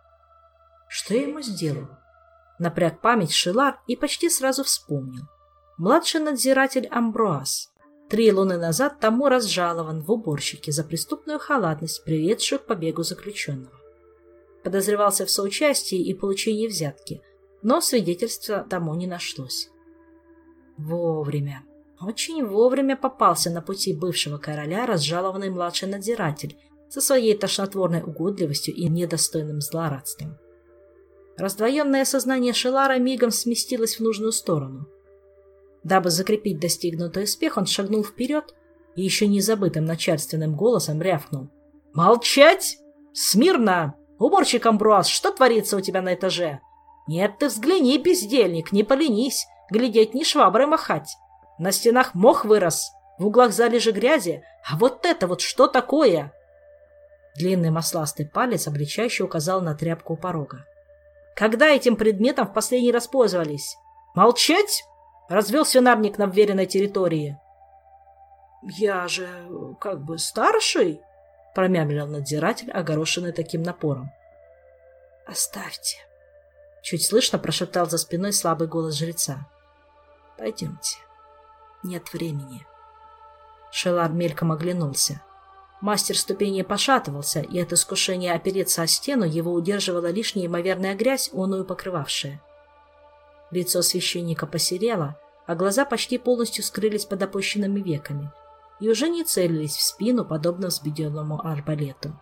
Что я ему сделал? Напряг память Шелар и почти сразу вспомнил. Младший надзиратель Амброаз 3 луны назад тому разжалован в уборщике за преступную халатность, приведшую к побегу заключенного. Подозревался в соучастии и получении взятки, но свидетельства тому не нашлось. Вовремя, очень вовремя попался на пути бывшего короля разжалованный младший надзиратель со своей тошнотворной угодливостью и недостойным злорадством. Раздвоенное сознание Шелара мигом сместилось в нужную сторону. Дабы закрепить достигнутый успех, он шагнул вперед и еще незабытым начальственным голосом рявкнул: «Молчать! Смирно! Уборщик Амброаз, что творится у тебя на этаже? Нет, ты взгляни, бездельник, не поленись, глядеть не шваброй махать. На стенах мох вырос, в углах залежи грязи, а вот это вот что такое?» Длинный масластый палец обличающе указал на тряпку у порога. «Когда этим предметом в последний раз пользовались? Молчать? Развел свинарник на вверенной территории». «Я же как бы старший», — промямлил надзиратель, огорошенный таким напором. «Оставьте», — чуть слышно прошептал за спиной слабый голос жреца. «Пойдемте. Нет времени». Шелар мельком оглянулся. Мастер ступени пошатывался, и от искушения опереться о стену его удерживала лишь неимоверная грязь, оную покрывавшая. Лицо священника посерело, а глаза почти полностью скрылись под опущенными веками и уже не целились в спину, подобно взбеденному арбалету.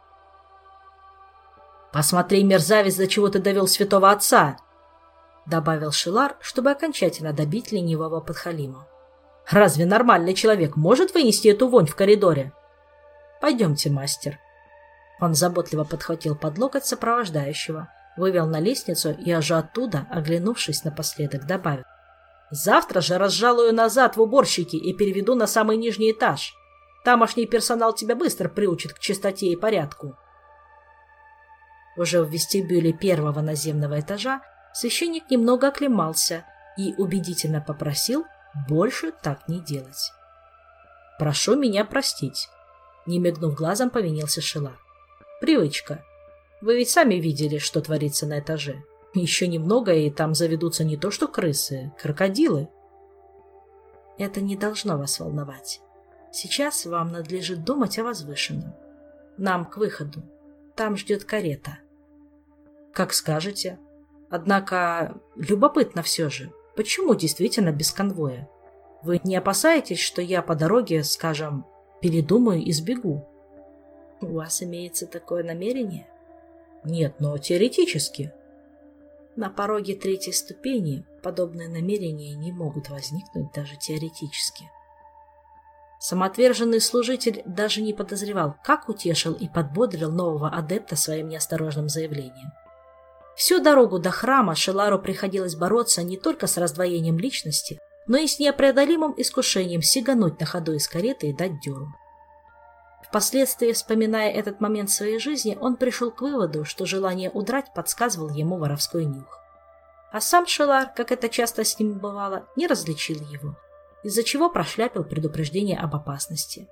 «Посмотри, мерзавец, до чего ты довел святого отца!» — добавил Шелар, чтобы окончательно добить ленивого подхалима. «Разве нормальный человек может вынести эту вонь в коридоре? Пойдемте, мастер». Он заботливо подхватил под локоть сопровождающего, вывел на лестницу и аж оттуда, оглянувшись напоследок, добавил: «Завтра же разжалую назад в уборщики и переведу на самый нижний этаж. Тамошний персонал тебя быстро приучит к чистоте и порядку». Уже в вестибюле первого наземного этажа священник немного оклемался и убедительно попросил больше так не делать. «Прошу меня простить», — не мигнув глазом, повинился Шелар. «Привычка. Вы ведь сами видели, что творится на этаже. Еще немного, и там заведутся не то что крысы, крокодилы». «Это не должно вас волновать. Сейчас вам надлежит думать о возвышенном. Нам к выходу. Там ждет карета». «Как скажете. Однако любопытно все же, почему действительно без конвоя? Вы не опасаетесь, что я по дороге, скажем, передумаю и сбегу?» «У вас имеется такое намерение?» «Нет, но теоретически». «На пороге 3-й ступени подобные намерения не могут возникнуть даже теоретически». Самоотверженный служитель даже не подозревал, как утешил и подбодрил нового адепта своим неосторожным заявлением. Всю дорогу до храма Шелару приходилось бороться не только с раздвоением личности, но и с непреодолимым искушением сигануть на ходу из кареты и дать дёру. Впоследствии, вспоминая этот момент своей жизни, он пришел к выводу, что желание удрать подсказывал ему воровской нюх. А сам Шелар, как это часто с ним бывало, не различил его, из-за чего прошляпил предупреждение об опасности.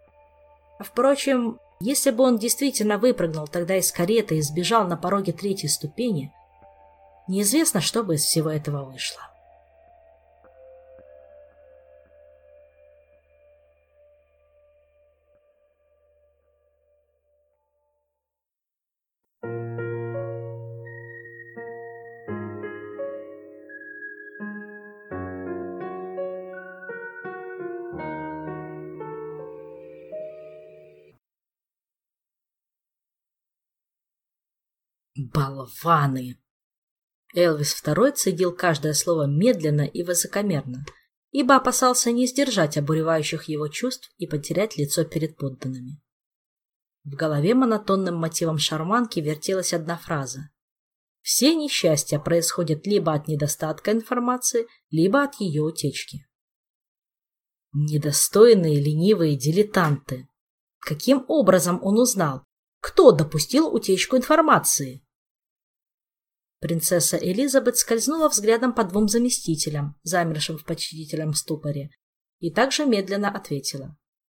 Впрочем, если бы он действительно выпрыгнул тогда из кареты и сбежал на пороге 3-й ступени, неизвестно, что бы из всего этого вышло. Болваны! Элвис II цедил каждое слово медленно и высокомерно, ибо опасался не сдержать обуревающих его чувств и потерять лицо перед подданными. В голове монотонным мотивом шарманки вертелась одна фраза. Все несчастья происходят либо от недостатка информации, либо от ее утечки. Недостойные, ленивые дилетанты. Каким образом он узнал, кто допустил утечку информации? Принцесса Элизабет скользнула взглядом по двум заместителям, замершим в почтительном ступоре, и также медленно ответила.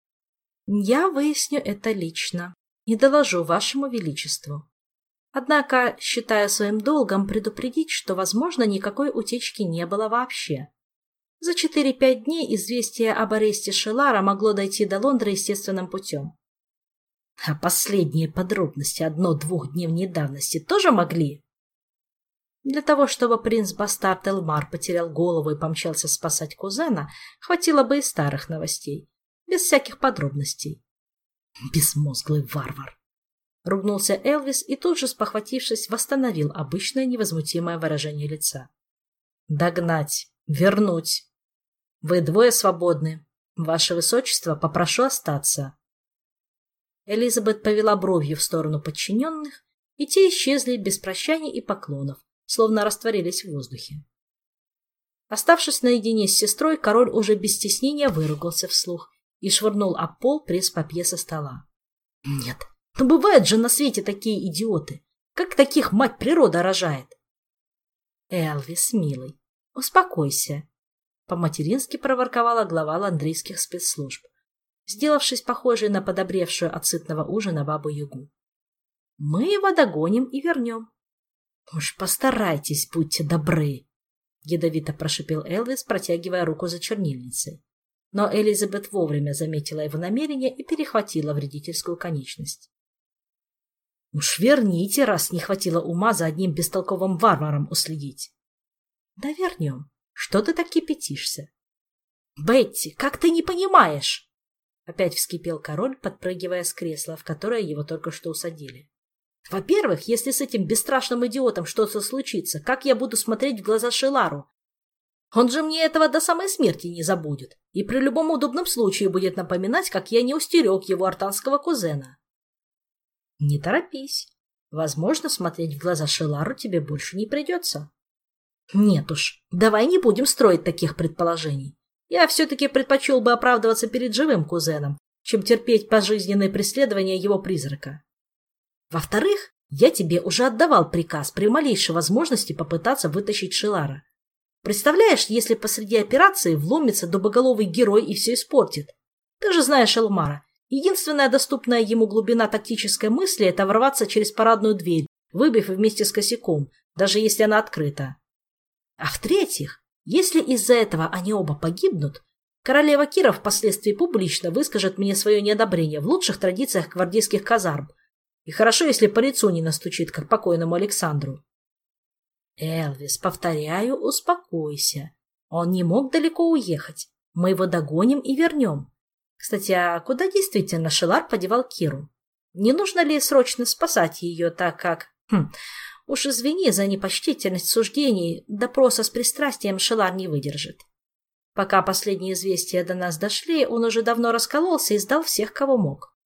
«Я выясню это лично и доложу вашему величеству. Однако считаю своим долгом предупредить, что, возможно, никакой утечки не было вообще. За 4-5 дней известие об аресте Шелара могло дойти до Лондона естественным путем. А последние подробности 1-2-дневной давности тоже могли? Для того, чтобы принц-бастард Элмар потерял голову и помчался спасать кузена, хватило бы и старых новостей, без всяких подробностей. Безмозглый варвар! Ругнулся Элвис и тут же, спохватившись, восстановил обычное невозмутимое выражение лица. Догнать, вернуть. Вы двое свободны. Ваше высочество, попрошу остаться. Элизабет повела бровью в сторону подчиненных, и те исчезли без прощаний и поклонов, словно растворились в воздухе. Оставшись наедине с сестрой, король уже без стеснения выругался вслух и швырнул об пол пресс-папье со стола. Нет, но бывают же на свете такие идиоты. Как таких мать природа рожает? Элвис, милый, успокойся, по-матерински проворковала глава ландрийских спецслужб, сделавшись похожей на подобревшую от сытного ужина бабу-ягу. Мы его догоним и вернем. Уж постарайтесь, будьте добры, ядовито прошипел Элвис, протягивая руку за чернильницей. Но Элизабет вовремя заметила его намерение и перехватила вредительскую конечность. Уж верните, раз не хватило ума за одним бестолковым варваром уследить. Да вернем. Что ты так кипятишься? Бетти, как ты не понимаешь? Опять вскипел король, подпрыгивая с кресла, в которое его только что усадили. Во-первых, если с этим бесстрашным идиотом что-то случится, как я буду смотреть в глаза Шелару? Он же мне этого до самой смерти не забудет и при любом удобном случае будет напоминать, как я не устерег его артанского кузена. Не торопись. Возможно, смотреть в глаза Шелару тебе больше не придется. Нет уж, давай не будем строить таких предположений. Я все-таки предпочел бы оправдываться перед живым кузеном, чем терпеть пожизненное преследование его призрака. Во-вторых, я тебе уже отдавал приказ при малейшей возможности попытаться вытащить Шелара. Представляешь, если посреди операции вломится дубоголовый герой и все испортит? Ты же знаешь Элмара. Единственная доступная ему глубина тактической мысли – это ворваться через парадную дверь, выбив вместе с косяком, даже если она открыта. А в-третьих, если из-за этого они оба погибнут, королева Кира впоследствии публично выскажет мне свое неодобрение в лучших традициях гвардейских казарм. И хорошо, если по лицу не настучит, как покойному Александру. Элвис, повторяю, успокойся. Он не мог далеко уехать. Мы его догоним и вернем. Кстати, а куда действительно Шелар подевал Киру? Не нужно ли срочно спасать ее, так как... Уж извини за непочтительность суждений, допроса с пристрастием Шелар не выдержит. Пока последние известия до нас дошли, он уже давно раскололся и сдал всех, кого мог.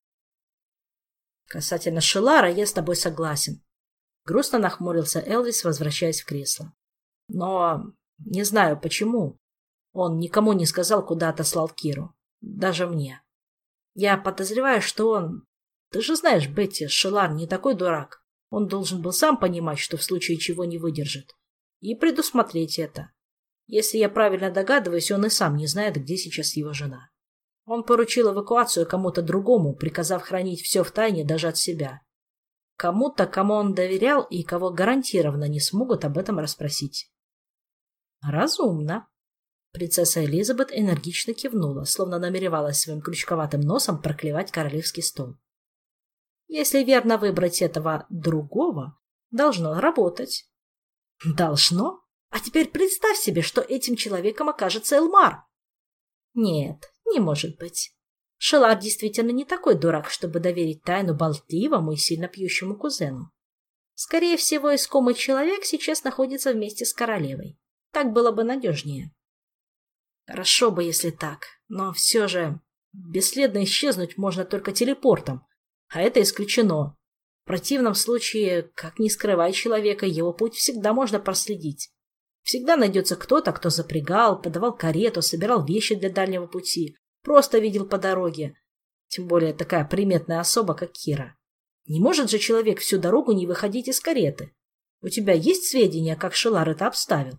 Касательно Шелара я с тобой согласен. Грустно нахмурился Элвис, возвращаясь в кресло. Но не знаю почему. Он никому не сказал, куда отослал Киру. Даже мне. Я подозреваю, что он... Ты же знаешь, Бетти, Шелар не такой дурак. Он должен был сам понимать, что в случае чего не выдержит. И предусмотреть это. Если я правильно догадываюсь, он и сам не знает, где сейчас его жена. Он поручил эвакуацию кому-то другому, приказав хранить все в тайне даже от себя. Кому-то, кому он доверял и кого гарантированно не смогут об этом расспросить. Разумно. Принцесса Элизабет энергично кивнула, словно намеревалась своим крючковатым носом проклевать королевский стол. Если верно выбрать этого другого, должно работать. Должно? А теперь представь себе, что этим человеком окажется Элмар. Нет, не может быть. Шелар действительно не такой дурак, чтобы доверить тайну болтливому и сильно пьющему кузену. Скорее всего, искомый человек сейчас находится вместе с королевой. Так было бы надежнее. Хорошо бы, если так, но все же бесследно исчезнуть можно только телепортом, А это исключено. В противном случае, как ни скрывай человека, его путь всегда можно проследить. Всегда найдется кто-то, кто запрягал, подавал карету, собирал вещи для дальнего пути, просто видел по дороге. Тем более такая приметная особа, как Кира. Не может же человек всю дорогу не выходить из кареты. У тебя есть сведения, как Шелар это обставил?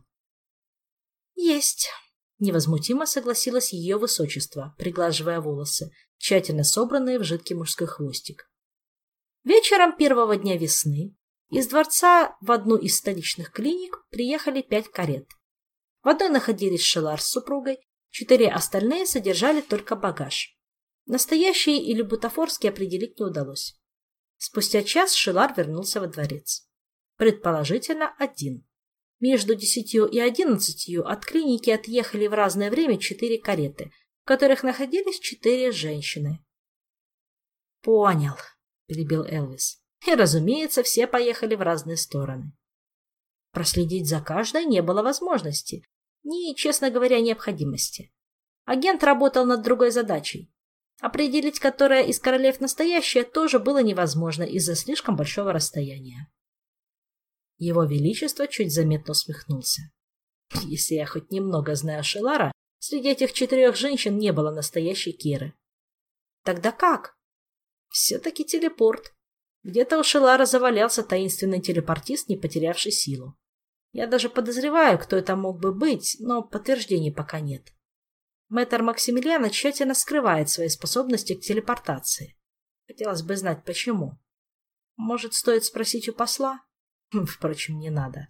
Есть. Невозмутимо согласилось ее высочество, приглаживая волосы, тщательно собранные в жидкий мужской хвостик. Вечером первого дня весны из дворца в одну из столичных клиник приехали 5 карет. В одной находились Шелар с супругой, 4 остальные содержали только багаж. Настоящие или бутафорские определить не удалось. Спустя час Шелар вернулся во дворец. Предположительно, один. Между 10 и 11 от клиники отъехали в разное время 4 кареты, в которых находились 4 женщины. «Понял», — перебил Элвис. И, разумеется, все поехали в разные стороны. Проследить за каждой не было возможности, ни, честно говоря, необходимости. Агент работал над другой задачей. Определить, которая из королев настоящая, тоже было невозможно из-за слишком большого расстояния. Его Величество чуть заметно усмехнулся. Если я хоть немного знаю Шелара, среди этих 4 женщин не было настоящей Киры. Тогда как? Все-таки телепорт. Где-то у Шелара завалялся таинственный телепортист, не потерявший силу. Я даже подозреваю, кто это мог бы быть, но подтверждений пока нет. Мэтр Максимилиана тщательно скрывает свои способности к телепортации. Хотелось бы знать, почему. Может, стоит спросить у посла? Впрочем, не надо.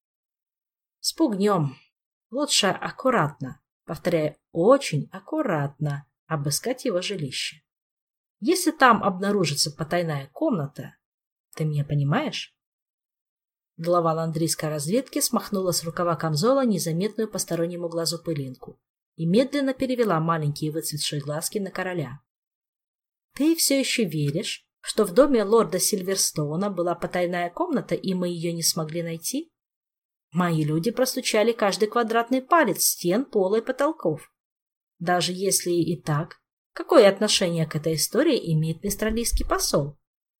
Спугнем. Лучше аккуратно, повторяю, очень аккуратно обыскать его жилище. Если там обнаружится потайная комната, ты меня понимаешь? Глава ландрийской разведки смахнула с рукава камзола незаметную постороннему глазу пылинку и медленно перевела маленькие выцветшие глазки на короля. Ты все еще веришь, что в доме лорда Сильверстоуна была потайная комната, и мы ее не смогли найти? Мои люди простучали каждый квадратный палец стен, пола и потолков. Даже если и так, какое отношение к этой истории имеет мистралийский посол?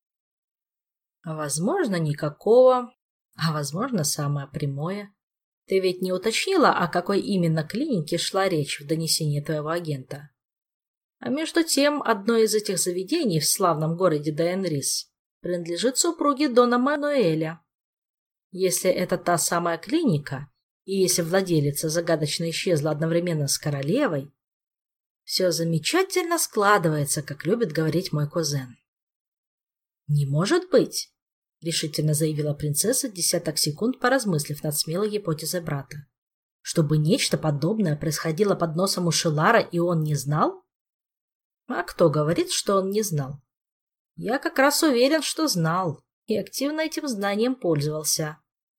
Возможно, никакого, а возможно, самое прямое. Ты ведь не уточнила, о какой именно клинике шла речь в донесении твоего агента? А между тем, одно из этих заведений в славном городе Дейенрис принадлежит супруге Дона Мануэля. Если это та самая клиника, и если владелица загадочно исчезла одновременно с королевой, все замечательно складывается, как любит говорить мой кузен. «Не может быть», — решительно заявила принцесса, десяток секунд поразмыслив над смелой гипотезой брата. «Чтобы нечто подобное происходило под носом у Шелара, и он не знал?» А кто говорит, что он не знал? Я как раз уверен, что знал, и активно этим знанием пользовался.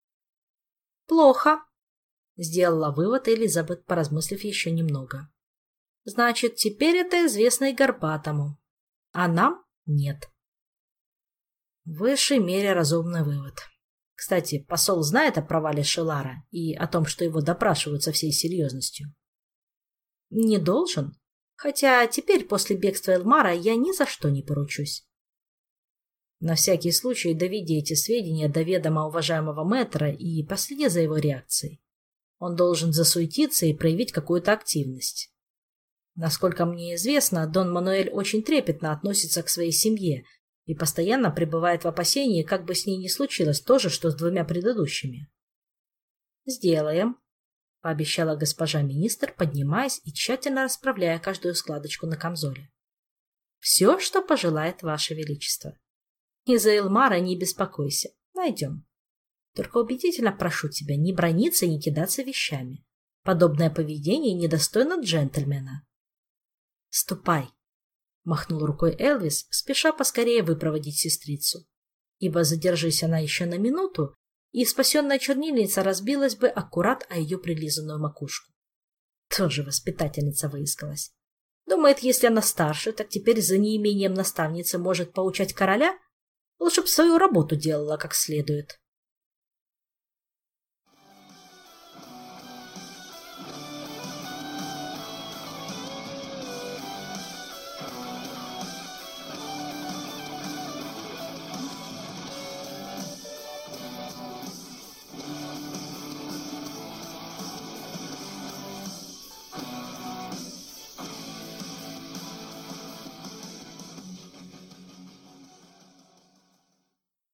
Плохо, сделала вывод Элизабет, поразмыслив еще немного. Значит, теперь это известно и Горбатому, а нам нет. В высшей мере разумный вывод. Кстати, посол знает о провале Шелара и о том, что его допрашивают со всей серьезностью? Не должен. Хотя теперь, после бегства Элмара, я ни за что не поручусь. На всякий случай доведи эти сведения до ведома уважаемого мэтра и последи за его реакцией. Он должен засуетиться и проявить какую-то активность. Насколько мне известно, Дон Мануэль очень трепетно относится к своей семье и постоянно пребывает в опасении, как бы с ней не случилось то же, что с 2 предыдущими. «Сделаем», — пообещала госпожа министр, поднимаясь и тщательно расправляя каждую складочку на камзоле. «Все, что пожелает ваше величество. Из-за Элмара не беспокойся, найдем. Только убедительно прошу тебя не браниться и не кидаться вещами. Подобное поведение недостойно джентльмена». «Ступай», — махнул рукой Элвис, спеша поскорее выпроводить сестрицу. Ибо задержись она еще на минуту, и спасенная чернильница разбилась бы аккурат о ее прилизанную макушку. Тоже воспитательница выискалась. Думает, если она старше, так теперь за неимением наставницы может поучать короля? Лучше б свою работу делала как следует.